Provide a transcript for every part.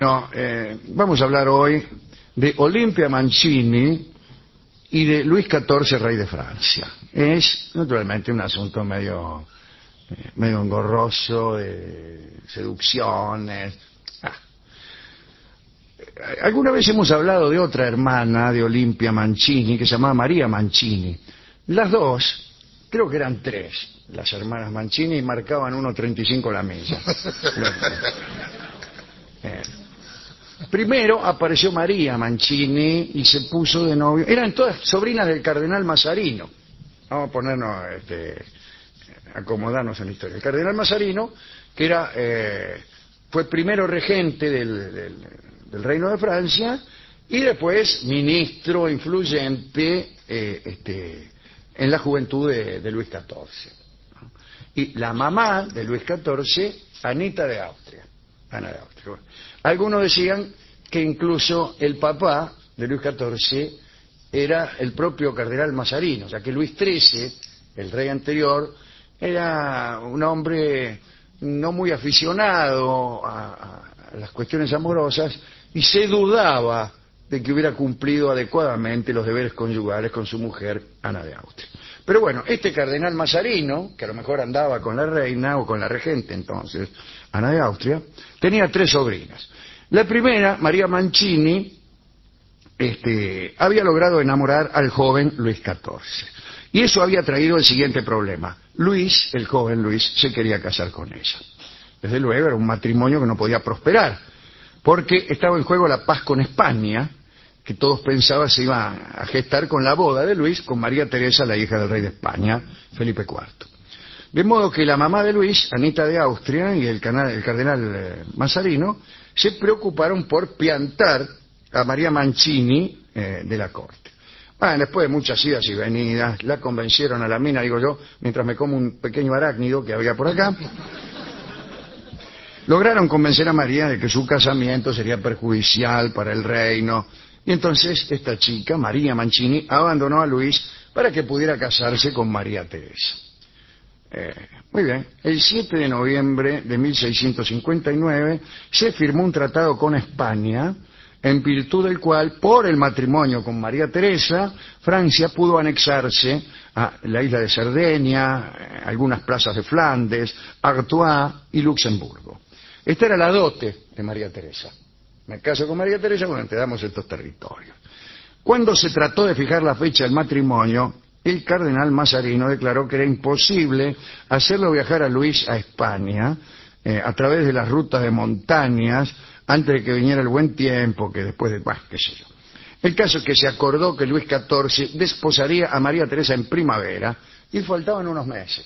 No, vamos a hablar hoy de Olimpia Mancini y de Luis XIV, rey de Francia. Es, naturalmente, un asunto medio engorroso, de seducciones. Alguna vez hemos hablado de otra hermana de Olimpia Mancini, que se llamaba María Mancini. Las dos, creo que eran tres, las hermanas Mancini, y marcaban 1,35 la milla. Primero apareció María Mancini y se puso de novio. Eran todas sobrinas del cardenal Mazarino. Vamos a ponernos, acomodarnos en la historia. El cardenal Mazarino, que fue primero regente del Reino de Francia y después ministro influyente en la juventud de Luis XIV. Y la mamá de Luis XIV, Anita de Austria. Ana de Austria. Bueno, algunos decían que incluso el papá de Luis XIV era el propio cardenal Mazarino, o sea que Luis XIII, el rey anterior, era un hombre no muy aficionado a las cuestiones amorosas y se dudaba de que hubiera cumplido adecuadamente los deberes conyugales con su mujer, Ana de Austria. Pero bueno, este cardenal Mazarino, que a lo mejor andaba con la reina o con la regente entonces, Ana de Austria, tenía tres sobrinas. La primera, María Mancini, había logrado enamorar al joven Luis XIV. Y eso había traído el siguiente problema. Luis, el joven Luis, se quería casar con ella. Desde luego era un matrimonio que no podía prosperar, porque estaba en juego la paz con España, que todos pensaban se iba a gestar con la boda de Luis con María Teresa, la hija del rey de España, Felipe IV. De modo que la mamá de Luis, Anita de Austria, y el cardenal Mazarino se preocuparon por piantar a María Mancini de la corte. Bueno, después de muchas idas y venidas, la convencieron a la mina, digo yo, mientras me como un pequeño arácnido que había por acá. Lograron convencer a María de que su casamiento sería perjudicial para el reino. Y entonces esta chica, María Mancini, abandonó a Luis para que pudiera casarse con María Teresa. Muy bien, el 7 de noviembre de 1659 se firmó un tratado con España, en virtud del cual, por el matrimonio con María Teresa, Francia pudo anexarse a la isla de Cerdeña, algunas plazas de Flandes, Artois y Luxemburgo. Esta era la dote de María Teresa. Me caso con María Teresa, bueno, te damos estos territorios. Cuando se trató de fijar la fecha del matrimonio, el cardenal Mazarino declaró que era imposible hacerlo viajar a Luis a España a través de las rutas de montañas antes de que viniera el buen tiempo, que después de... bueno, qué sé yo. El caso es que se acordó que Luis XIV desposaría a María Teresa en primavera y faltaban unos meses.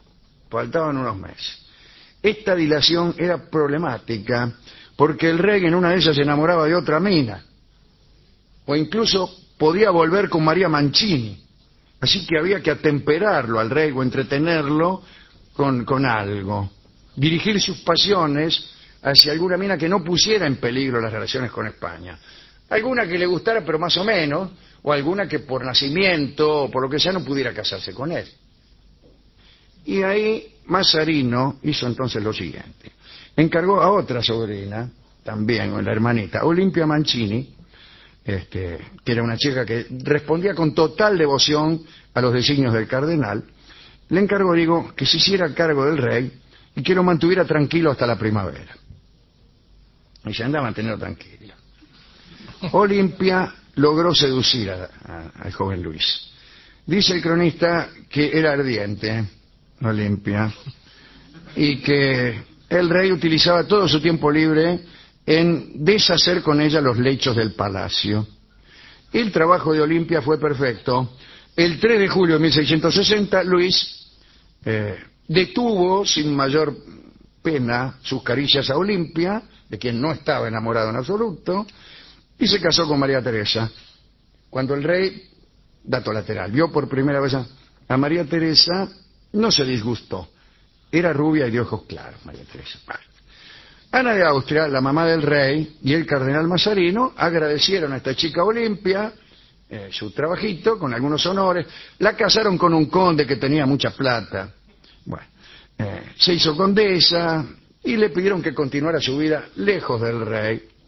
Esta dilación era problemática porque el rey en una de esas se enamoraba de otra mina, o incluso podía volver con María Mancini. Así que había que atemperarlo al rey o entretenerlo con algo. Dirigir sus pasiones hacia alguna mina que no pusiera en peligro las relaciones con España. Alguna que le gustara pero más o menos, o alguna que por nacimiento o por lo que sea no pudiera casarse con él. Y ahí Mazarino hizo entonces lo siguiente. Encargó a otra sobrina, también la hermanita, Olimpia Mancini, que era una chica que respondía con total devoción a los designios del cardenal, le encargó, digo, que se hiciera cargo del rey y que lo mantuviera tranquilo hasta la primavera. Y se andaba manteniendo tranquilo. Olimpia logró seducir al joven Luis. Dice el cronista que era ardiente, Olimpia, y que el rey utilizaba todo su tiempo libre en deshacer con ella los lechos del palacio. El trabajo de Olimpia fue perfecto. El 3 de julio de 1660, Luis detuvo sin mayor pena sus caricias a Olimpia, de quien no estaba enamorado en absoluto, y se casó con María Teresa. Cuando el rey, dato lateral, vio por primera vez a María Teresa, no se disgustó. Era rubia y de ojos claros, María Teresa. Ana de Austria, la mamá del rey, y el cardenal Mazarino agradecieron a esta chica Olimpia su trabajito con algunos honores. La casaron con un conde que tenía mucha plata. Bueno, se hizo condesa y le pidieron que continuara su vida lejos del rey,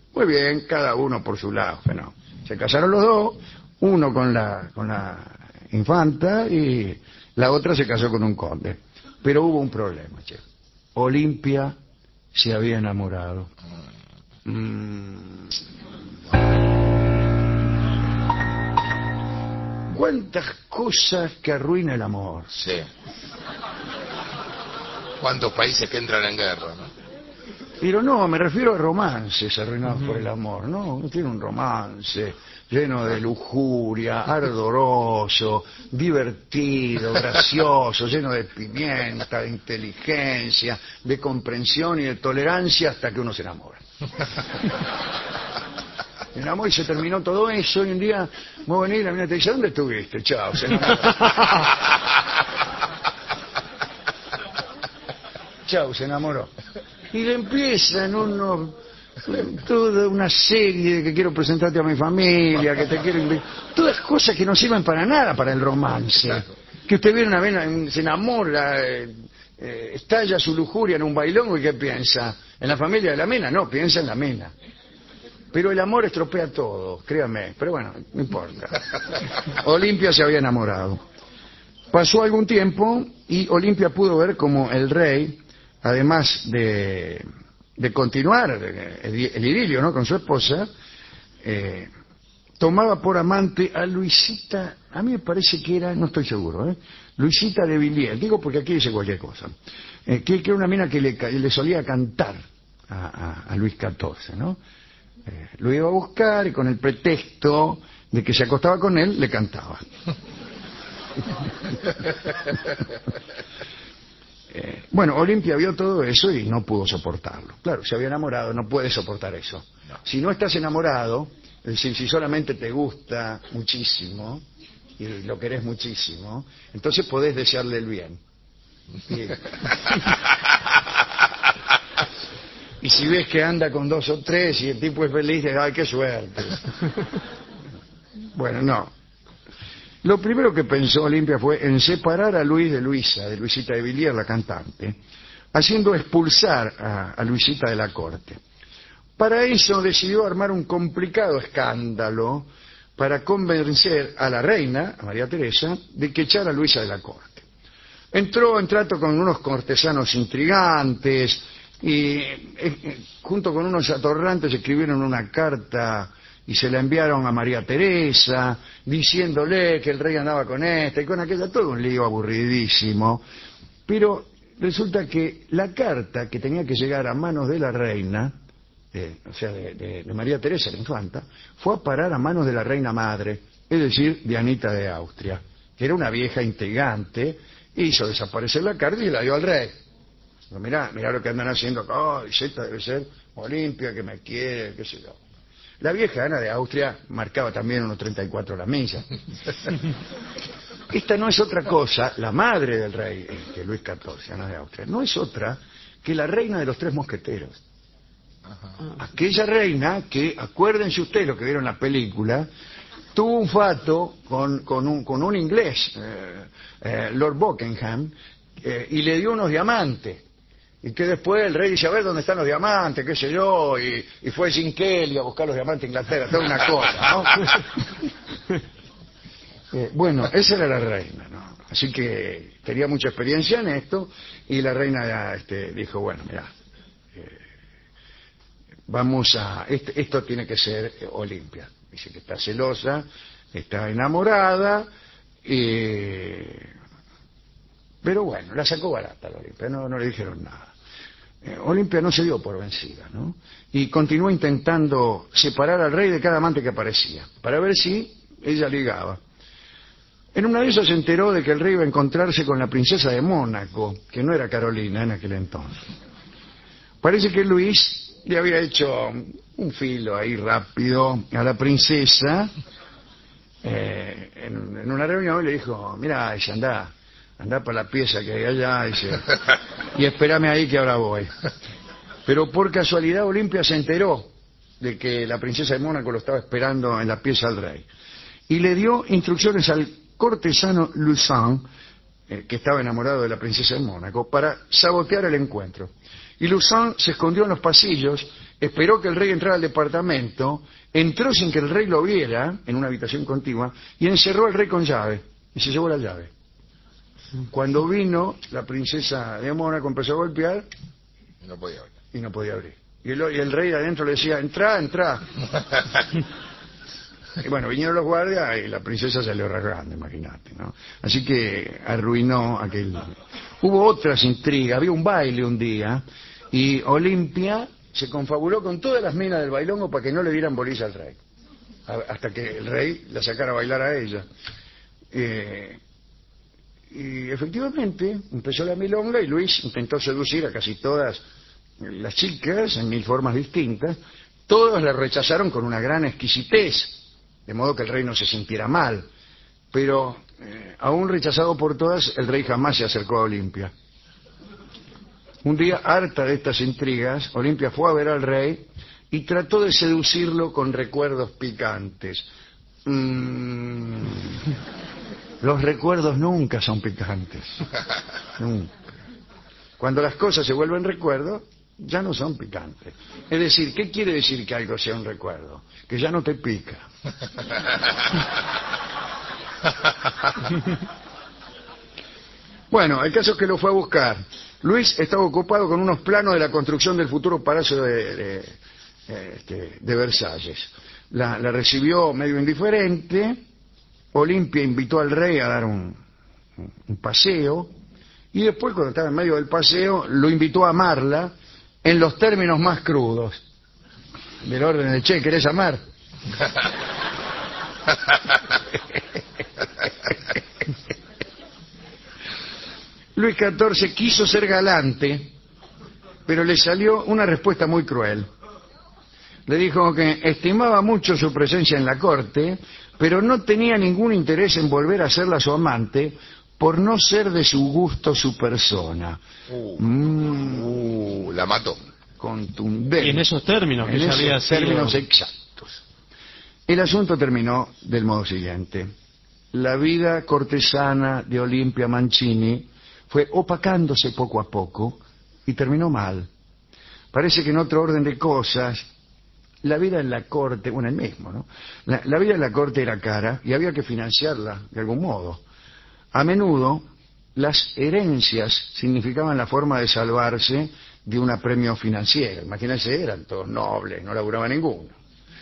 Muy bien, cada uno por su lado. Bueno, se casaron los dos, uno con la infanta y la otra se casó con un conde. Pero hubo un problema, che. Olimpia se había enamorado. ¿Cuántas cosas que arruina el amor? Sí. ¿Cuántos países que entran en guerra, no? Pero no, me refiero a romances arruinados por el amor, ¿no? Tiene un romance lleno de lujuria, ardoroso, divertido, gracioso, lleno de pimienta, de inteligencia, de comprensión y de tolerancia hasta que uno se enamora. Se enamoró y se terminó todo eso y un día, muy venir, la mina te dice, ¿dónde estuviste? Chao, se enamoró. Chao, se enamoró. Y le empiezan toda una serie de que quiero presentarte a mi familia, que te quiero todas cosas que no sirven para nada para el romance. Que usted viene una vez, se enamora, estalla su lujuria en un bailongo y ¿qué piensa? ¿En la familia de la mina? No, piensa en la mina. Pero el amor estropea todo, créame. Pero bueno, no importa. Olimpia se había enamorado. Pasó algún tiempo y Olimpia pudo ver como el rey, además de continuar el idilio, ¿no?, con su esposa, tomaba por amante a Luisita, a mí me parece que era, no estoy seguro, Luisita de Villiers, digo porque aquí dice cualquier cosa, que era una mina que le solía cantar a Luis XIV, ¿no? Lo iba a buscar y con el pretexto de que se acostaba con él, le cantaba. Bueno, Olimpia vio todo eso y no pudo soportarlo. Claro, se había enamorado, no puede soportar eso. No. Si no estás enamorado, es decir, si solamente te gusta muchísimo y lo querés muchísimo, entonces podés desearle el bien. Y si ves que anda con dos o tres y el tipo es feliz, dices, ¡ay, qué suerte! Bueno, no. Lo primero que pensó Olimpia fue en separar a Luis de Luisa, de Luisita de Villiers, la cantante, haciendo expulsar a Luisita de la corte. Para eso decidió armar un complicado escándalo para convencer a la reina, a María Teresa, de que echara a Luisa de la corte. Entró en trato con unos cortesanos intrigantes y junto con unos atorrantes escribieron una carta y se la enviaron a María Teresa, diciéndole que el rey andaba con esta y con aquella, todo un lío aburridísimo. Pero resulta que la carta que tenía que llegar a manos de la reina, o sea, de María Teresa, la infanta, fue a parar a manos de la reina madre, es decir, de Anita de Austria, que era una vieja intrigante, hizo desaparecer la carta y la dio al rey. Mirá lo que andan haciendo acá, oh, dice, esta debe ser Olimpia, que me quiere, qué sé yo. La vieja Ana de Austria marcaba también unos 34 la milla. Esta no es otra cosa, la madre del rey, que Luis XIV, Ana de Austria, no es otra que la reina de los tres mosqueteros. Aquella reina que, acuérdense ustedes lo que vieron en la película, tuvo un fato con un inglés, Lord Buckingham, y le dio unos diamantes. Y que después el rey dice, a ver dónde están los diamantes, qué sé yo, y fue Jim Kelly a buscar los diamantes en Inglaterra, toda una cosa, ¿no? Bueno, esa era la reina, ¿no? Así que tenía mucha experiencia en esto, y la reina dijo, bueno, mira, vamos a, esto tiene que ser Olimpia. Dice que está celosa, está enamorada, pero bueno, la sacó barata la Olimpia, no le dijeron nada. Olimpia no se dio por vencida, ¿no? Y continuó intentando separar al rey de cada amante que aparecía, para ver si ella ligaba. En una de esas se enteró de que el rey iba a encontrarse con la princesa de Mónaco, que no era Carolina en aquel entonces. Parece que Luis le había hecho un filo ahí rápido a la princesa en una reunión y le dijo, mira, dice, andá para la pieza que hay allá, dice, y espérame ahí que ahora voy. Pero por casualidad Olimpia se enteró de que la princesa de Mónaco lo estaba esperando en la pieza del rey. Y le dio instrucciones al cortesano Luçon, que estaba enamorado de la princesa de Mónaco, para sabotear el encuentro. Y Luçon se escondió en los pasillos esperó que el rey entrara al departamento, entró sin que el rey lo viera en una habitación contigua y encerró al rey con llave y se llevó la llave. Cuando vino la princesa de Mónaco empezó a golpear No podía hablar. y no podía abrir. Y el rey de adentro le decía, entrá, entrá. Y bueno, vinieron los guardias y la princesa salió rasgando, imagínate, ¿no? Así que arruinó aquel... Hubo otras intrigas, había un baile un día y Olimpia se confabuló con todas las minas del bailongo para que no le dieran bolilla al rey. Hasta que el rey la sacara a bailar a ella. Y efectivamente empezó la milonga y Luis intentó seducir a casi todas las chicas en 1000 formas distintas. Todas la rechazaron con una gran exquisitez, de modo que el rey no se sintiera mal. Pero aún rechazado por todas, el rey jamás se acercó a Olimpia. Un día, harta de estas intrigas, Olimpia fue a ver al rey y trató de seducirlo con recuerdos picantes. Los recuerdos nunca son picantes. Nunca. Cuando las cosas se vuelven recuerdo, ya no son picantes. Es decir, ¿qué quiere decir que algo sea un recuerdo? Que ya no te pica. Bueno, el caso es que lo fue a buscar. Luis estaba ocupado con unos planos de la construcción del futuro palacio de Versalles. La recibió medio indiferente. Olimpia invitó al rey a dar un paseo y después, cuando estaba en medio del paseo, lo invitó a amarla en los términos más crudos, del orden de, che, ¿querés amar? Luis XIV quiso ser galante, pero le salió una respuesta muy cruel. Le dijo que estimaba mucho su presencia en la corte, pero no tenía ningún interés en volver a serla su amante por no ser de su gusto su persona. La mató. Contundente. Y en esos términos, que en ya esos había sido... términos exactos. El asunto terminó del modo siguiente. La vida cortesana de Olimpia Mancini fue opacándose poco a poco y terminó mal. Parece que en otro orden de cosas, la vida en la corte, bueno, el mismo, ¿no? La vida en la corte era cara y había que financiarla de algún modo. A menudo, las herencias significaban la forma de salvarse de un apremio financiero. Imagínense, eran todos nobles, no laburaba ninguno.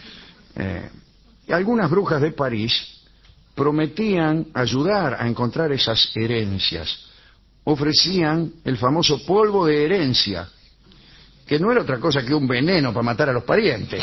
Algunas brujas de París prometían ayudar a encontrar esas herencias. Ofrecían el famoso polvo de herencia, que no era otra cosa que un veneno para matar a los parientes.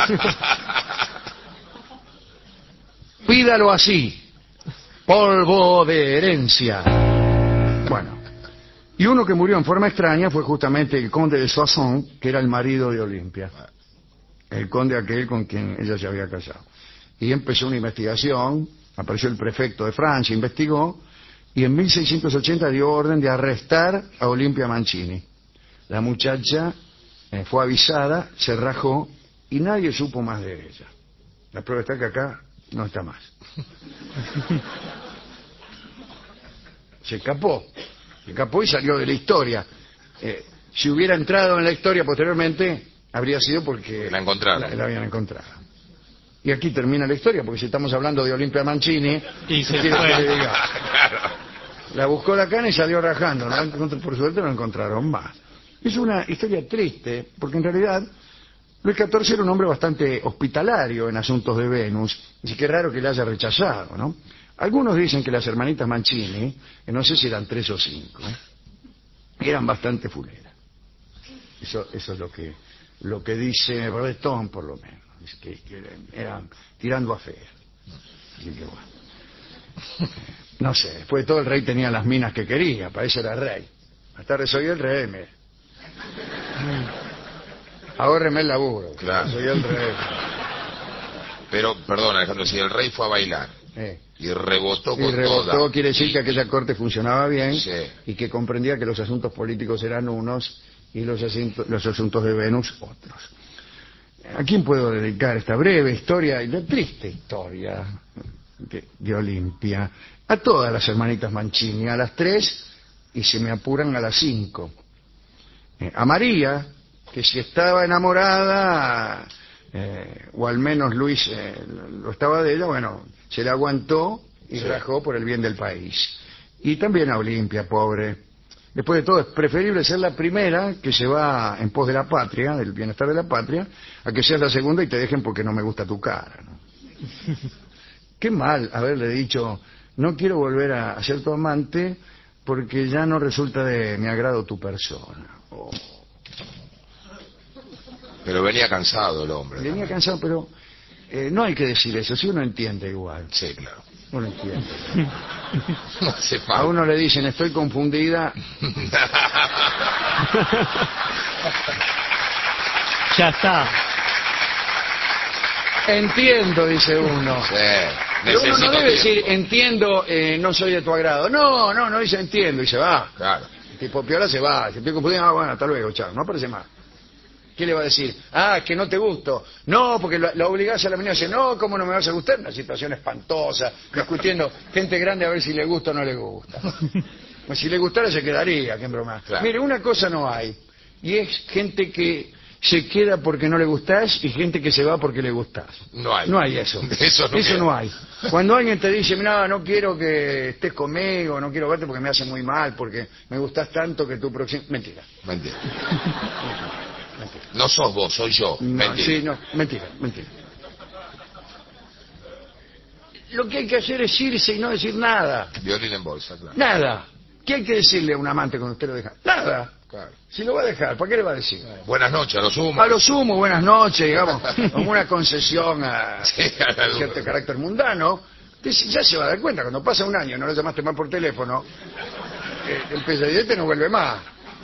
Pídalo así, polvo de herencia. Bueno, y uno que murió en forma extraña fue justamente el conde de Soissons, que era el marido de Olimpia, el conde aquel con quien ella se había casado. Y empezó una investigación, apareció el prefecto de Francia, investigó, y en 1680 dio orden de arrestar a Olimpia Mancini. La muchacha fue avisada, se rajó y nadie supo más de ella. La prueba está que acá no está más. Se escapó y salió de la historia. Si hubiera entrado en la historia posteriormente, habría sido porque la encontraron. La habían encontrado. Y aquí termina la historia, porque si estamos hablando de Olimpia Mancini, y se quiere fue. que le diga. Claro. La buscó la cana y salió rajando, ¿no? Por suerte no encontraron más. Es una historia triste, porque en realidad Luis XIV era un hombre bastante hospitalario en asuntos de Venus, así que es raro que le haya rechazado, ¿no? Algunos dicen que las hermanitas Mancini, que no sé si eran 3 o 5, eran bastante fuleras. Eso es lo que dice Breton, por lo menos. Es que eran tirando a fea. Así que bueno. No sé, después de todo el rey tenía las minas que quería, para eso era rey. Más tarde soy el rey, ahórreme el laburo, claro. Soy el rey. Pero, perdón, Alejandro, si el rey fue a bailar y rebotó con toda, quiere decir que aquella corte funcionaba bien, sí, y que comprendía que los asuntos políticos eran unos y los asuntos de Venus otros. ¿A quién puedo dedicar esta breve historia, y triste historia de Olimpia? A todas las hermanitas Mancini, a las 3 y si me apuran a las 5. A María, que si estaba enamorada, o al menos Luis lo estaba de ella, bueno, se le aguantó y rajó por el bien del país. Y también a Olimpia, pobre. Después de todo, es preferible ser la primera que se va en pos de la patria, del bienestar de la patria, a que seas la segunda y te dejen porque no me gusta tu cara, ¿no? Qué mal haberle dicho, no quiero volver a ser tu amante porque ya no resulta de mi agrado tu persona. Oh. Pero venía cansado el hombre. Venía cansado, pero no hay que decir eso, si uno entiende igual. Sí, claro. Uno entiende. No hace falta. A uno le dicen, estoy confundida. Ya está. Entiendo, dice uno. Sí. Pero uno no debe decir, entiendo, no soy de tu agrado. No dice entiendo y se va. Claro. El tipo piola se va, se estoy confundido, bueno, hasta luego, chao, no aparece más. ¿Qué le va a decir? Que no te gusto. No, porque la obligás a la menina a decir, no, ¿cómo no me vas a gustar? Una situación espantosa, discutiendo gente grande a ver si le gusta o no le gusta. Pues si le gustara se quedaría, qué broma. Claro. Mire, una cosa no hay, y es gente que se queda porque no le gustás y gente que se va porque le gustás. No hay. No hay eso. Eso no hay. Cuando alguien te dice, mira, no quiero que estés conmigo, no quiero verte porque me hace muy mal, porque me gustás tanto que tu próximo... Mentira. Mentira. No sos vos, soy yo. No, Mentira. sí, no, mentira. Lo que hay que hacer es irse y no decir nada. Violín en bolsa, claro. Nada. ¿Qué hay que decirle a un amante cuando usted lo deja? Nada. Claro. Si lo va a dejar, ¿para qué le va a decir? Buenas noches, a lo sumo. A lo sumo, buenas noches, digamos, como una concesión a Sí, cierto carácter mundano. Usted ya se va a dar cuenta, cuando pasa un año y no lo llamaste más por teléfono, el presidente no vuelve más.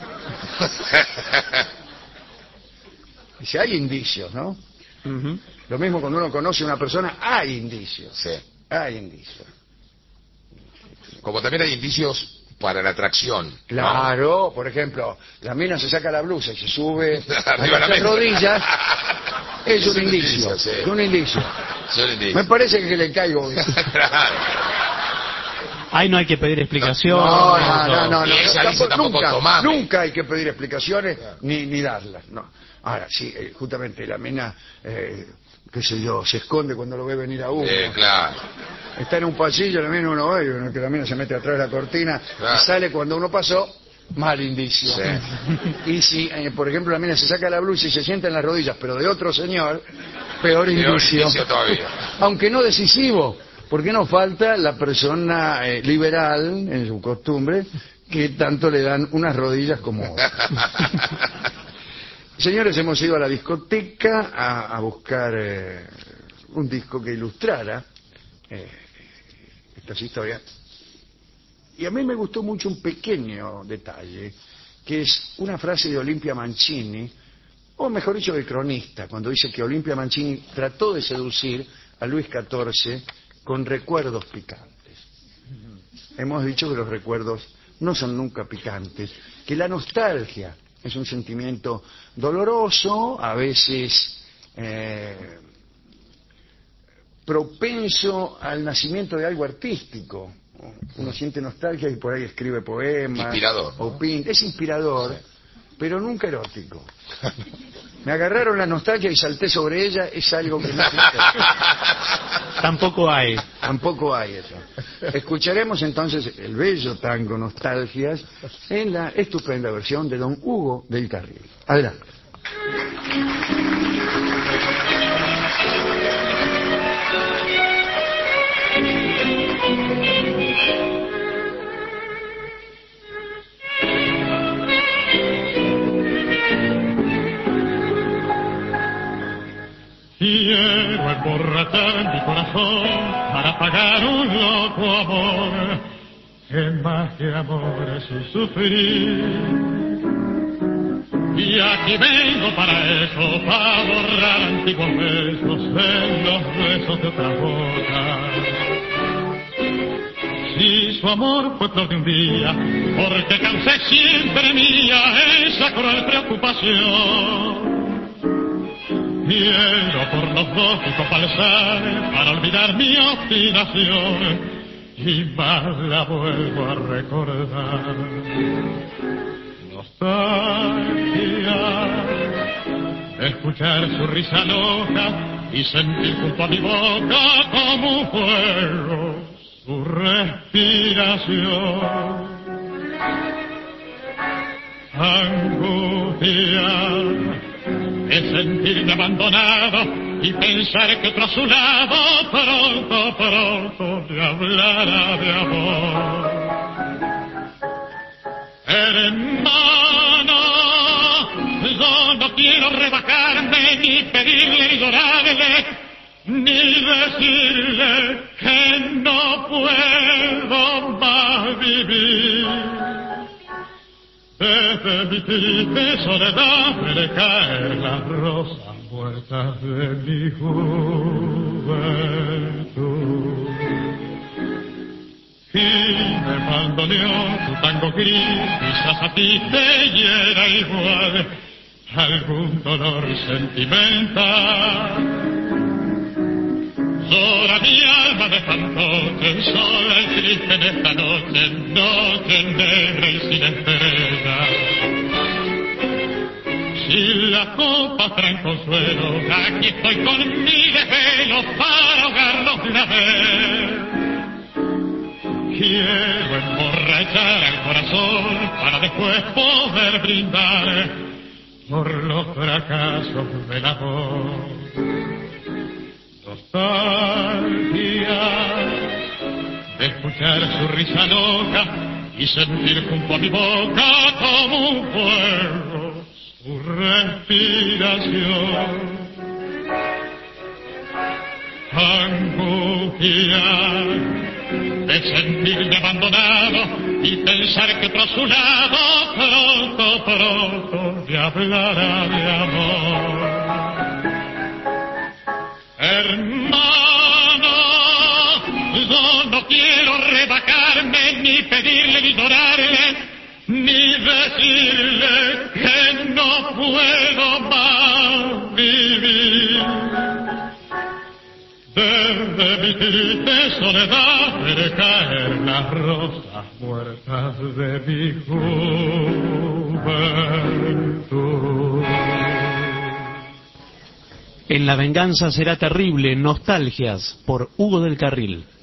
Dice, hay indicios, ¿no? Uh-huh. Lo mismo cuando uno conoce a una persona, hay indicios. Sí. Hay indicios. Como también hay indicios para la atracción. Claro, ¿no? Por ejemplo, la mina se saca la blusa y se sube Arriba a la las mesa. rodillas. Es un indicio. Sí. Es un indicio. Es un indicio. Me parece que le caigo. Claro. Ahí no hay que pedir explicación. No. Y ella dice tampoco tomame. Nunca hay que pedir explicaciones ni darlas. No. Ahora, sí, justamente la mina, qué sé yo, se esconde cuando lo ve venir a uno. Claro. Está en un pasillo, la mina uno ve, que la mina se mete atrás de la cortina Claro. y sale cuando uno pasó, mal indicio. Sí. Y si, por ejemplo, la mina se saca la blusa y se sienta en las rodillas, pero de otro señor, peor indicio todavía. Aunque no decisivo, porque no falta la persona liberal, en su costumbre, que tanto le dan unas rodillas como otras. Señores, hemos ido a la discoteca a buscar un disco que ilustrara estas historias. Y a mí me gustó mucho un pequeño detalle, que es una frase de Olimpia Mancini, o mejor dicho, del cronista, cuando dice que Olimpia Mancini trató de seducir a Luis XIV con recuerdos picantes. Hemos dicho que los recuerdos no son nunca picantes, que la nostalgia es un sentimiento doloroso, a veces propenso al nacimiento de algo artístico. Uno siente nostalgia y por ahí escribe poemas. Inspirador, ¿no? O pinta. Es inspirador, pero nunca erótico. Me agarraron la nostalgia y salté sobre ella, es algo que no existe. Tampoco hay. Tampoco hay eso. Escucharemos entonces el bello tango Nostalgias en la estupenda versión de don Hugo del Carril. Adelante. Quiero emborrachar mi corazón para pagar un loco amor, que más que amor es un sufrir. Y aquí vengo para eso, para borrar antiguos besos en los besos de otra boca. Si su amor fue flor de un día, porque causé siempre mía esa cruel preocupación. Quiero por los dos falsar para olvidar mi obstinación y más la vuelvo a recordar. nostalgia, escuchar su risa loca y sentir junto a mi boca como un fuego su respiración. Angustia es sentirme abandonado y pensar que otro a su lado pronto me hablará de amor. Hermano, yo no quiero rebajarme, ni pedirle, ni llorarle, ni decirle que no puedo más vivir. Desde mi triste soledad veré caer las rosas muertas de mi juventud. Y me bandoneó tu tango gris, quizás a ti te hiera igual algún dolor sentimental. Llora mi alma de fantoche, sola y triste en esta noche, noche negra y sin estrella. Si las copas traen consuelo, aquí estoy con mi desvelo para ahogarlos de una vez. Quiero emborrachar al corazón para después poder brindar por los fracasos del amor. Nostalgia de escuchar su risa loca y sentir junto a mi boca como un fuego su respiración. Angustia de sentirme abandonado y pensar que otro a su lado pronto me hablará de amor. Hermano, yo no quiero rebajarme, ni pedirle, ni llorarle, ni decirle que no puedo más vivir. Desde mi triste soledad veré caer las rosas muertas de mi juventud. En La venganza será terrible, nostalgias, por Hugo del Carril.